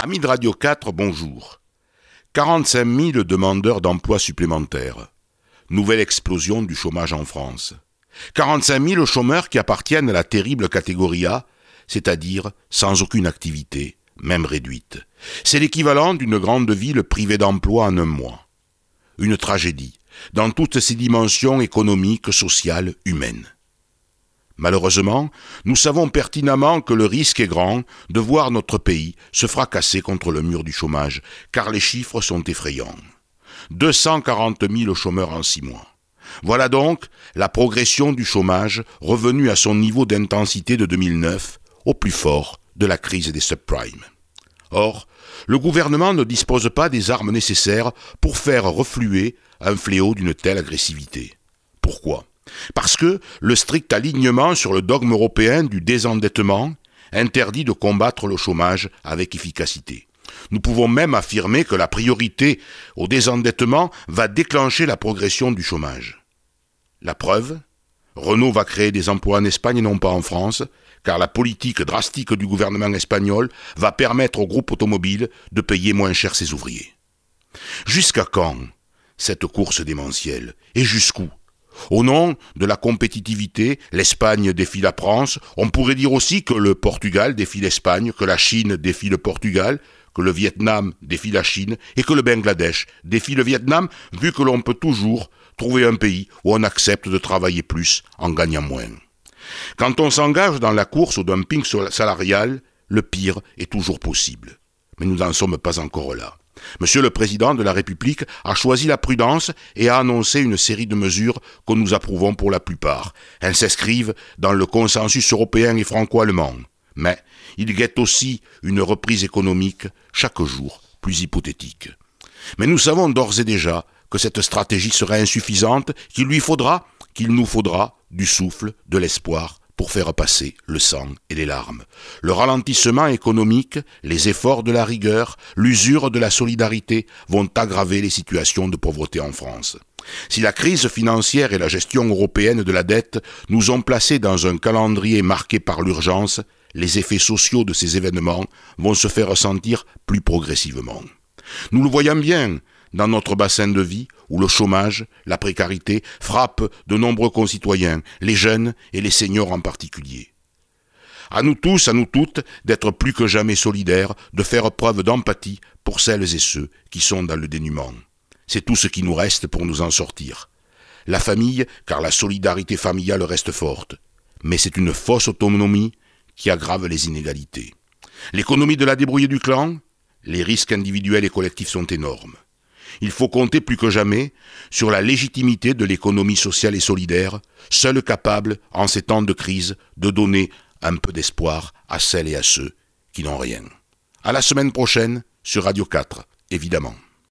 Amis de Radio 4, bonjour. 45 000 demandeurs d'emploi supplémentaires. Nouvelle explosion du chômage en France. 45 000 chômeurs qui appartiennent à la terrible catégorie A, c'est-à-dire sans aucune activité, même réduite. C'est l'équivalent d'une grande ville privée d'emploi en un mois. Une tragédie, dans toutes ses dimensions économiques, sociales, humaines. Malheureusement, nous savons pertinemment que le risque est grand de voir notre pays se fracasser contre le mur du chômage, car les chiffres sont effrayants. 240 000 chômeurs en 6 mois. Voilà donc la progression du chômage revenu à son niveau d'intensité de 2009, au plus fort de la crise des subprimes. Or, le gouvernement ne dispose pas des armes nécessaires pour faire refluer un fléau d'une telle agressivité. Pourquoi ? Parce que le strict alignement sur le dogme européen du désendettement interdit de combattre le chômage avec efficacité. Nous pouvons même affirmer que la priorité au désendettement va déclencher la progression du chômage. La preuve ? Renault va créer des emplois en Espagne et non pas en France, car la politique drastique du gouvernement espagnol va permettre au groupe automobile de payer moins cher ses ouvriers. Jusqu'à quand cette course démentielle ? Et jusqu'où ? Au nom de la compétitivité, l'Espagne défie la France. On pourrait dire aussi que le Portugal défie l'Espagne, que la Chine défie le Portugal, que le Vietnam défie la Chine et que le Bangladesh défie le Vietnam, vu que l'on peut toujours trouver un pays où on accepte de travailler plus en gagnant moins. Quand on s'engage dans la course au dumping salarial, le pire est toujours possible. Mais nous n'en sommes pas encore là. Monsieur le Président de la République a choisi la prudence et a annoncé une série de mesures que nous approuvons pour la plupart. Elles s'inscrivent dans le consensus européen et franco-allemand. Mais il guette aussi une reprise économique chaque jour plus hypothétique. Mais nous savons d'ores et déjà que cette stratégie sera insuffisante, qu'il nous faudra du souffle, de l'espoir, pour faire passer le sang et les larmes. Le ralentissement économique, les efforts de la rigueur, l'usure de la solidarité vont aggraver les situations de pauvreté en France. Si la crise financière et la gestion européenne de la dette nous ont placés dans un calendrier marqué par l'urgence, les effets sociaux de ces événements vont se faire ressentir plus progressivement. Nous le voyons bien dans notre bassin de vie où le chômage, la précarité frappent de nombreux concitoyens, les jeunes et les seniors en particulier. À nous tous, à nous toutes, d'être plus que jamais solidaires, de faire preuve d'empathie pour celles et ceux qui sont dans le dénuement. C'est tout ce qui nous reste pour nous en sortir. La famille, car la solidarité familiale reste forte, mais c'est une fausse autonomie qui aggrave les inégalités. L'économie de la débrouillée du clan, les risques individuels et collectifs sont énormes. Il faut compter plus que jamais sur la légitimité de l'économie sociale et solidaire, seule capable, en ces temps de crise, de donner un peu d'espoir à celles et à ceux qui n'ont rien. À la semaine prochaine, sur Radio 4, évidemment.